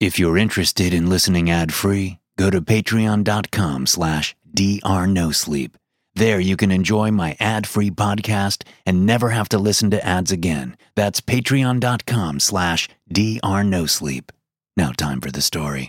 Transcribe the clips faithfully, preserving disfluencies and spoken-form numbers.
If you're interested in listening ad-free, go to patreon.com slash drnosleep. There you can enjoy my ad-free podcast and never have to listen to ads again. That's patreon.com slash drnosleep. Now time for the story.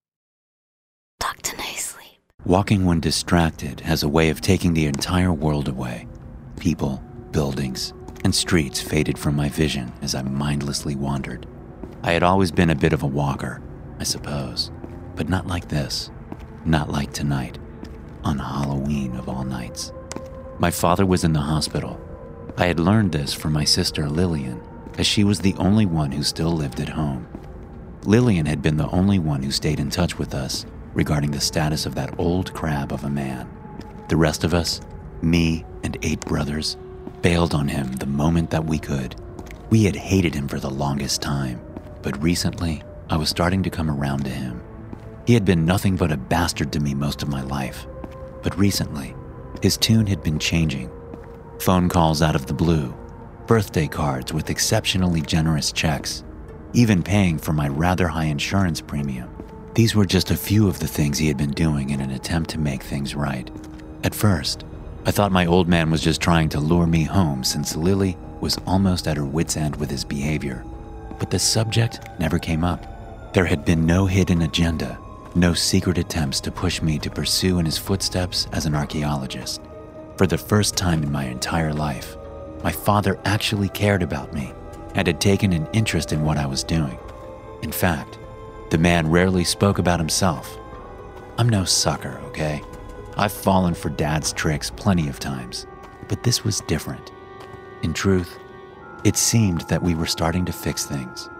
Doctor No Sleep. Walking when distracted has a way of taking the entire world away. People, buildings, and streets faded from my vision as I mindlessly wandered. I had always been a bit of a walker, I suppose, but not like this. Not like tonight, on Halloween of all nights. My father was in the hospital. I had learned this from my sister Lillian, as she was the only one who still lived at home. Lillian had been the only one who stayed in touch with us regarding the status of that old crab of a man. The rest of us, me and eight brothers, bailed on him the moment that we could. We had hated him for the longest time, but recently I was starting to come around to him. He had been nothing but a bastard to me most of my life, but recently his tune had been changing. Phone calls out of the blue, birthday cards with exceptionally generous checks, even paying for my rather high insurance premium. These were just a few of the things he had been doing in an attempt to make things right. At first, I thought my old man was just trying to lure me home since Lily was almost at her wit's end with his behavior. But the subject never came up. There had been no hidden agenda, no secret attempts to push me to pursue in his footsteps as an archaeologist. For the first time in my entire life, my father actually cared about me and had taken an interest in what I was doing. In fact, the man rarely spoke about himself. I'm no sucker, okay? I've fallen for Dad's tricks plenty of times, but this was different. In truth, it seemed that we were starting to fix things.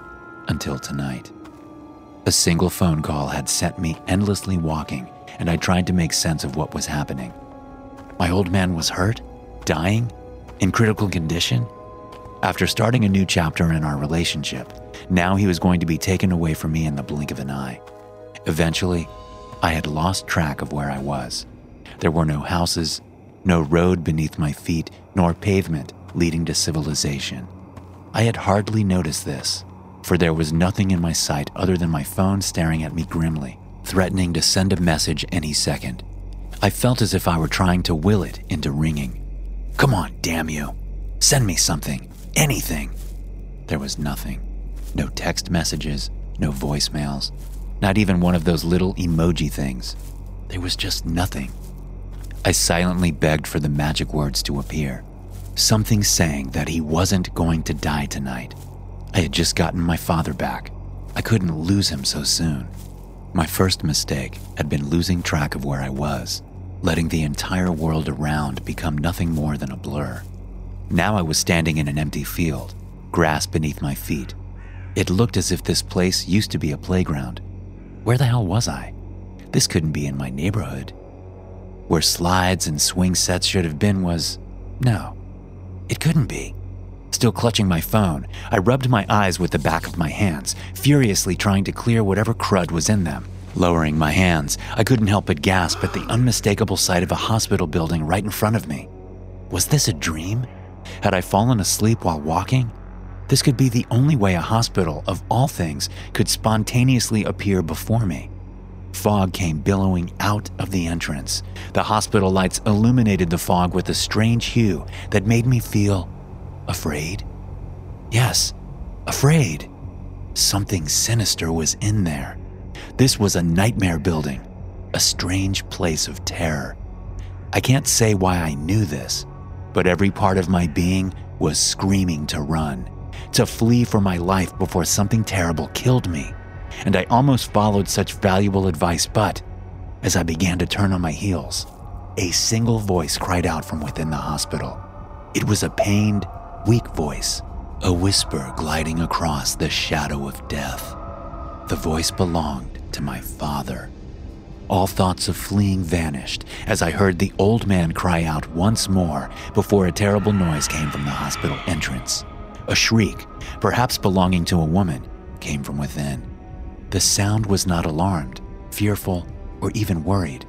Until tonight. A single phone call had sent me endlessly walking, and I tried to make sense of what was happening. My old man was hurt? Dying? In critical condition? After starting a new chapter in our relationship, now he was going to be taken away from me in the blink of an eye. Eventually, I had lost track of where I was. There were no houses, no road beneath my feet, nor pavement leading to civilization. I had hardly noticed this, for there was nothing in my sight other than my phone staring at me grimly, threatening to send a message any second. I felt as if I were trying to will it into ringing. Come on, damn you. Send me something. Anything. There was nothing. No text messages, no voicemails, not even one of those little emoji things. There was just nothing. I silently begged for the magic words to appear. Something saying that he wasn't going to die tonight. I had just gotten my father back. I couldn't lose him so soon. My first mistake had been losing track of where I was, letting the entire world around become nothing more than a blur. Now I was standing in an empty field, grass beneath my feet. It looked as if this place used to be a playground. Where the hell was I? This couldn't be in my neighborhood. Where slides and swing sets should have been was... no, it couldn't be. Still clutching my phone, I rubbed my eyes with the back of my hands, furiously trying to clear whatever crud was in them. Lowering my hands, I couldn't help but gasp at the unmistakable sight of a hospital building right in front of me. Was this a dream? Had I fallen asleep while walking? This could be the only way a hospital, of all things, could spontaneously appear before me. Fog came billowing out of the entrance. The hospital lights illuminated the fog with a strange hue that made me feel afraid. Yes, afraid. Something sinister was in there. This was a nightmare building, a strange place of terror. I can't say why I knew this, but every part of my being was screaming to run, to flee for my life before something terrible killed me. And I almost followed such valuable advice, but as I began to turn on my heels, a single voice cried out from within the hospital. It was a pained, weak voice, a whisper gliding across the shadow of death. The voice belonged to my father. All thoughts of fleeing vanished as I heard the old man cry out once more before a terrible noise came from the hospital entrance. A shriek, perhaps belonging to a woman, came from within. The sound was not alarmed, fearful, or even worried.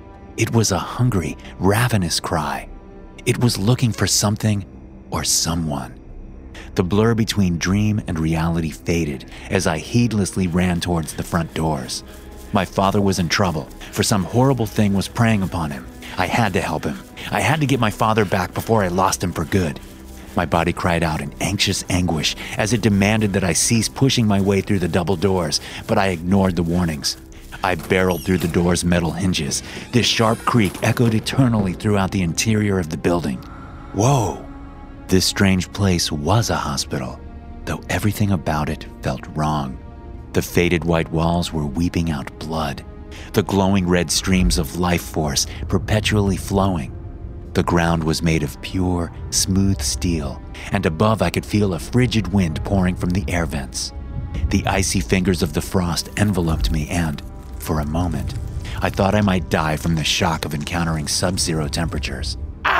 It was a hungry, ravenous cry. It was looking for something or someone. The blur between dream and reality faded as I heedlessly ran towards the front doors. My father was in trouble, for some horrible thing was preying upon him. I had to help him. I had to get my father back before I lost him for good. My body cried out in anxious anguish as it demanded that I cease pushing my way through the double doors, but I ignored the warnings. I barreled through the door's metal hinges. This sharp creak echoed eternally throughout the interior of the building. Whoa! This strange place was a hospital, though everything about it felt wrong. The faded white walls were weeping out blood, the glowing red streams of life force perpetually flowing. The ground was made of pure, smooth steel, and above I could feel a frigid wind pouring from the air vents. The icy fingers of the frost enveloped me and, for a moment, I thought I might die from the shock of encountering sub-zero temperatures.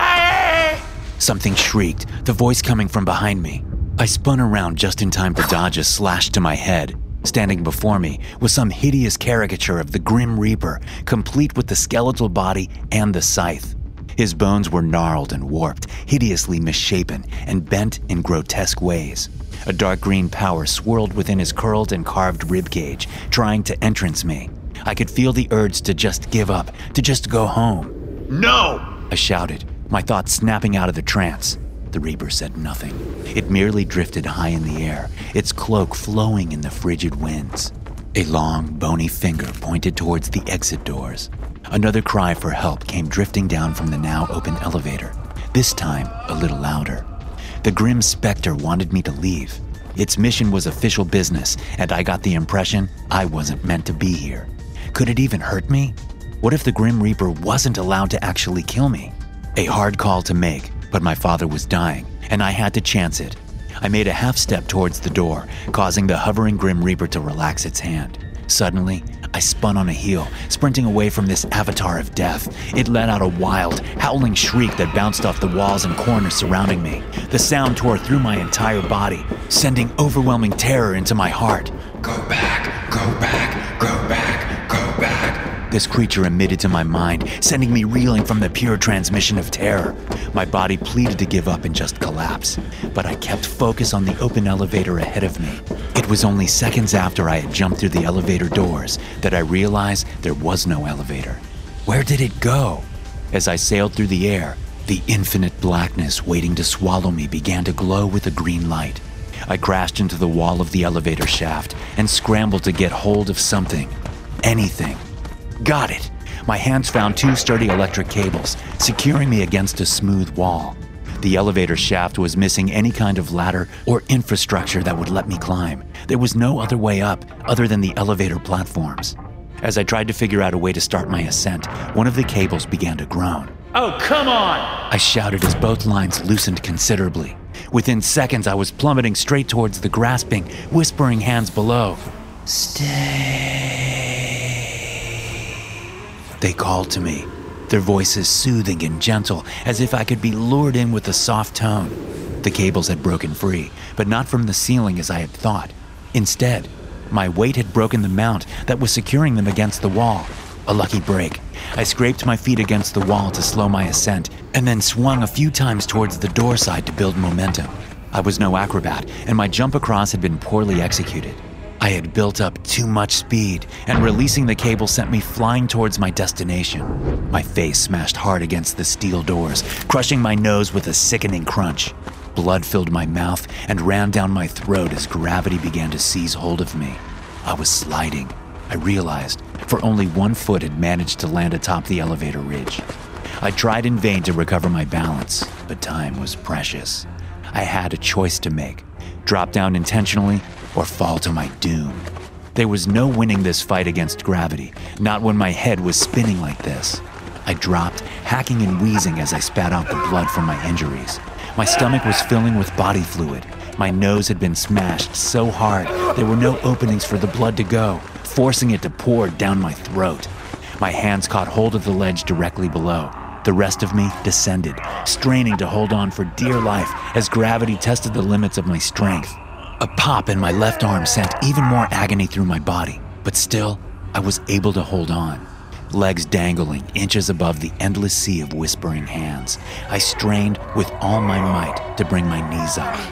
Something shrieked, the voice coming from behind me. I spun around just in time to dodge a slash to my head. Standing before me was some hideous caricature of the Grim Reaper, complete with the skeletal body and the scythe. His bones were gnarled and warped, hideously misshapen, and bent in grotesque ways. A dark green power swirled within his curled and carved ribcage, trying to entrance me. I could feel the urge to just give up, to just go home. "No!" I shouted, my thoughts snapping out of the trance. The Reaper said nothing. It merely drifted high in the air, its cloak flowing in the frigid winds. A long, bony finger pointed towards the exit doors. Another cry for help came drifting down from the now open elevator, this time a little louder. The grim specter wanted me to leave. Its mission was official business, and I got the impression I wasn't meant to be here. Could it even hurt me? What if the Grim Reaper wasn't allowed to actually kill me? A hard call to make, but my father was dying, and I had to chance it. I made a half step towards the door, causing the hovering Grim Reaper to relax its hand. Suddenly, I spun on a heel, sprinting away from this avatar of death. It let out a wild, howling shriek that bounced off the walls and corners surrounding me. The sound tore through my entire body, sending overwhelming terror into my heart. Go back, go back, go back, go back. This creature emitted to my mind, sending me reeling from the pure transmission of terror. My body pleaded to give up and just collapse, but I kept focus on the open elevator ahead of me. It was only seconds after I had jumped through the elevator doors that I realized there was no elevator. Where did it go? As I sailed through the air, the infinite blackness waiting to swallow me began to glow with a green light. I crashed into the wall of the elevator shaft and scrambled to get hold of something, anything. Got it! My hands found two sturdy electric cables, securing me against a smooth wall. The elevator shaft was missing any kind of ladder or infrastructure that would let me climb. There was no other way up other than the elevator platforms. As I tried to figure out a way to start my ascent, one of the cables began to groan. "Oh, come on!" I shouted as both lines loosened considerably. Within seconds, I was plummeting straight towards the grasping, whispering hands below. "Stay." They called to me, their voices soothing and gentle, as if I could be lured in with a soft tone. The cables had broken free, but not from the ceiling as I had thought. Instead, my weight had broken the mount that was securing them against the wall. A lucky break. I scraped my feet against the wall to slow my ascent, and then swung a few times towards the door side to build momentum. I was no acrobat, and my jump across had been poorly executed. I had built up too much speed, and releasing the cable sent me flying towards my destination. My face smashed hard against the steel doors, crushing my nose with a sickening crunch. Blood filled my mouth and ran down my throat as gravity began to seize hold of me. I was sliding, I realized, for only one foot had managed to land atop the elevator ridge. I tried in vain to recover my balance, but time was precious. I had a choice to make: drop down intentionally or fall to my doom. There was no winning this fight against gravity, not when my head was spinning like this. I dropped, hacking and wheezing as I spat out the blood from my injuries. My stomach was filling with body fluid. My nose had been smashed so hard there were no openings for the blood to go, forcing it to pour down my throat. My hands caught hold of the ledge directly below. The rest of me descended, straining to hold on for dear life as gravity tested the limits of my strength. A pop in my left arm sent even more agony through my body, but still, I was able to hold on. Legs dangling inches above the endless sea of whispering hands, I strained with all my might to bring my knees up.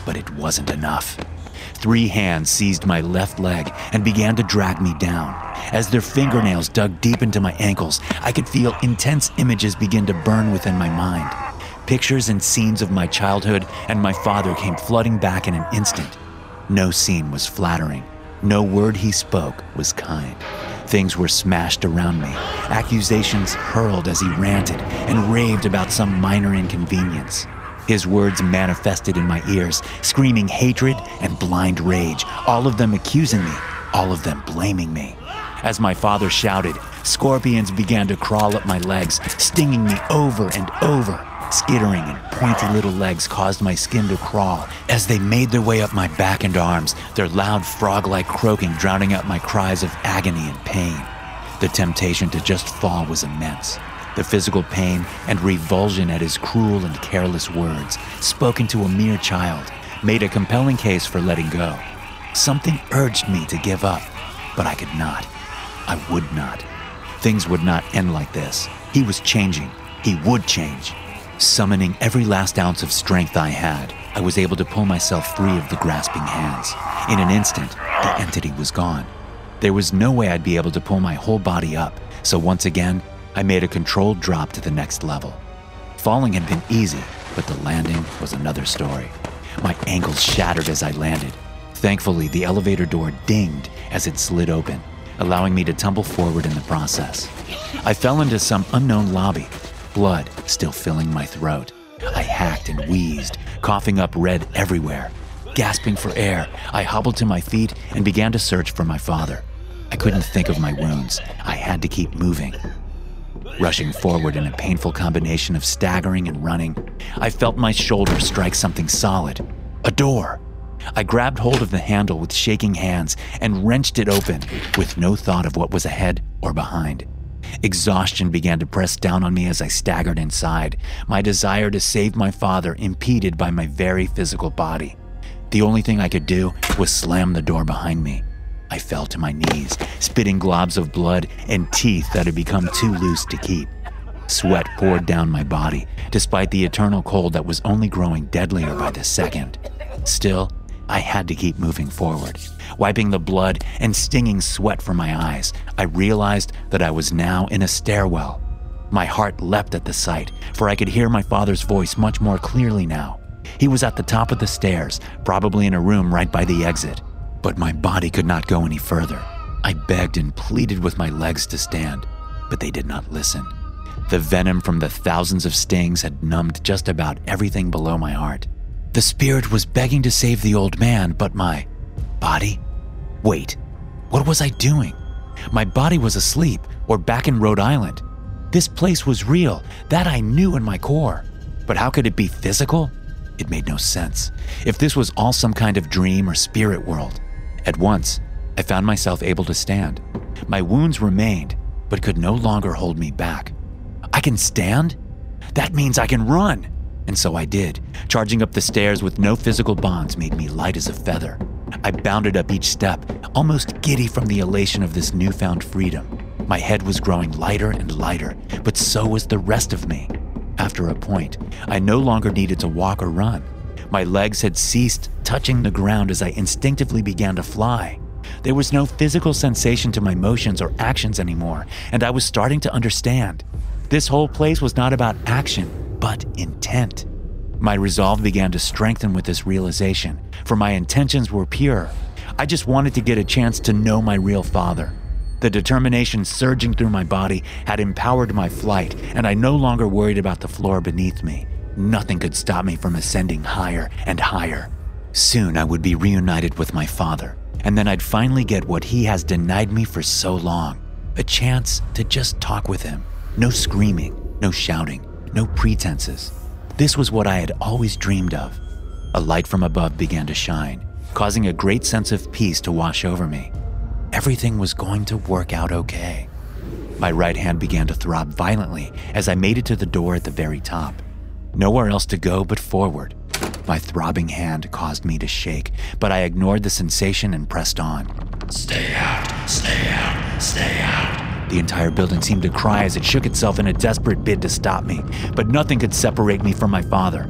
But it wasn't enough. Three hands seized my left leg and began to drag me down. As their fingernails dug deep into my ankles, I could feel intense images begin to burn within my mind. Pictures and scenes of my childhood and my father came flooding back in an instant. No scene was flattering. No word he spoke was kind. Things were smashed around me, accusations hurled as he ranted and raved about some minor inconvenience. His words manifested in my ears, screaming hatred and blind rage, all of them accusing me, all of them blaming me. As my father shouted, scorpions began to crawl up my legs, stinging me over and over. Skittering and pointy little legs caused my skin to crawl as they made their way up my back and arms, their loud frog-like croaking drowning out my cries of agony and pain. The temptation to just fall was immense. The physical pain and revulsion at his cruel and careless words, spoken to a mere child, made a compelling case for letting go. Something urged me to give up, but I could not. I would not. Things would not end like this. He was changing. He would change. Summoning every last ounce of strength I had, I was able to pull myself free of the grasping hands. In an instant, the entity was gone. There was no way I'd be able to pull my whole body up, so once again, I made a controlled drop to the next level. Falling had been easy, but the landing was another story. My ankles shattered as I landed. Thankfully, the elevator door dinged as it slid open, allowing me to tumble forward in the process. I fell into some unknown lobby, blood still filling my throat. I hacked and wheezed, coughing up red everywhere. Gasping for air, I hobbled to my feet and began to search for my father. I couldn't think of my wounds. I had to keep moving. Rushing forward in a painful combination of staggering and running, I felt my shoulder strike something solid. A door. I grabbed hold of the handle with shaking hands and wrenched it open, with no thought of what was ahead or behind. Exhaustion began to press down on me as I staggered inside, my desire to save my father impeded by my very physical body. The only thing I could do was slam the door behind me. I fell to my knees, spitting globs of blood and teeth that had become too loose to keep. Sweat poured down my body, despite the eternal cold that was only growing deadlier by the second. Still, I had to keep moving forward. Wiping the blood and stinging sweat from my eyes, I realized that I was now in a stairwell. My heart leapt at the sight, for I could hear my father's voice much more clearly now. He was at the top of the stairs, probably in a room right by the exit. But my body could not go any further. I begged and pleaded with my legs to stand, but they did not listen. The venom from the thousands of stings had numbed just about everything below my heart. The spirit was begging to save the old man, but my body? Wait, what was I doing? My body was asleep or back in Rhode Island. This place was real, that I knew in my core. But how could it be physical? It made no sense. If this was all some kind of dream or spirit world. At once, I found myself able to stand. My wounds remained, but could no longer hold me back. I can stand? That means I can run. And so I did. Charging up the stairs with no physical bonds made me light as a feather. I bounded up each step, almost giddy from the elation of this newfound freedom. My head was growing lighter and lighter, but so was the rest of me. After a point, I no longer needed to walk or run. My legs had ceased touching the ground as I instinctively began to fly. There was no physical sensation to my motions or actions anymore, and I was starting to understand. This whole place was not about action, but intent. My resolve began to strengthen with this realization, for my intentions were pure. I just wanted to get a chance to know my real father. The determination surging through my body had empowered my flight, and I no longer worried about the floor beneath me. Nothing could stop me from ascending higher and higher. Soon I would be reunited with my father, and then I'd finally get what he has denied me for so long, a chance to just talk with him. No screaming, no shouting, no pretenses. This was what I had always dreamed of. A light from above began to shine, causing a great sense of peace to wash over me. Everything was going to work out okay. My right hand began to throb violently as I made it to the door at the very top. Nowhere else to go but forward. My throbbing hand caused me to shake, but I ignored the sensation and pressed on. Stay out, stay out, stay out. The entire building seemed to cry as it shook itself in a desperate bid to stop me, but nothing could separate me from my father.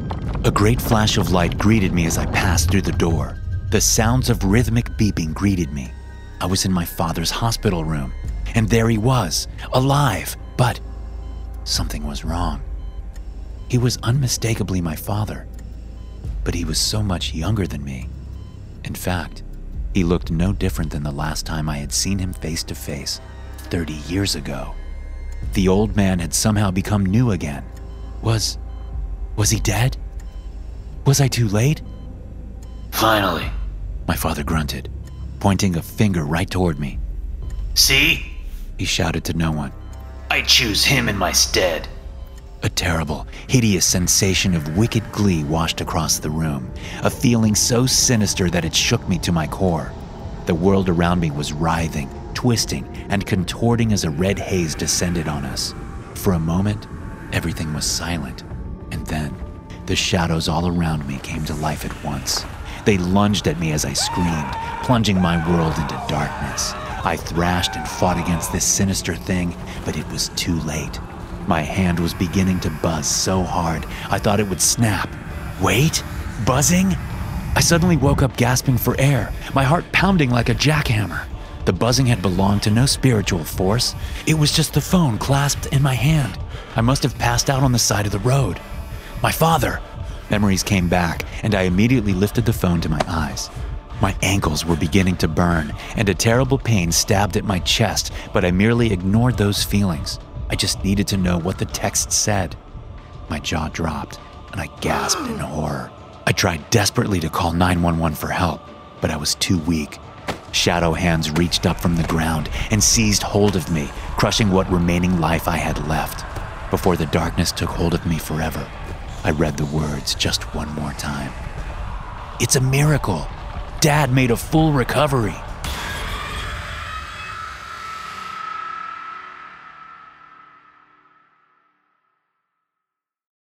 A great flash of light greeted me as I passed through the door. The sounds of rhythmic beeping greeted me. I was in my father's hospital room, and there he was, alive, but something was wrong. He was unmistakably my father, but he was so much younger than me. In fact, he looked no different than the last time I had seen him face to face, thirty years ago. The old man had somehow become new again. Was, was he dead? Was I too late? Finally, my father grunted, pointing a finger right toward me. See? He shouted to no one. I choose him in my stead. A terrible, hideous sensation of wicked glee washed across the room, a feeling so sinister that it shook me to my core. The world around me was writhing, twisting, and contorting as a red haze descended on us. For a moment, everything was silent, and then the shadows all around me came to life at once. They lunged at me as I screamed, plunging my world into darkness. I thrashed and fought against this sinister thing, but it was too late. My hand was beginning to buzz so hard, I thought it would snap. Wait? Buzzing? I suddenly woke up gasping for air, my heart pounding like a jackhammer. The buzzing had belonged to no spiritual force. It was just the phone clasped in my hand. I must have passed out on the side of the road. My father! Memories came back, and I immediately lifted the phone to my eyes. My ankles were beginning to burn, and a terrible pain stabbed at my chest, but I merely ignored those feelings. I just needed to know what the text said. My jaw dropped, and I gasped in horror. I tried desperately to call nine one one for help, but I was too weak. Shadow hands reached up from the ground and seized hold of me, crushing what remaining life I had left. Before the darkness took hold of me forever, I read the words just one more time. It's a miracle. Dad made a full recovery.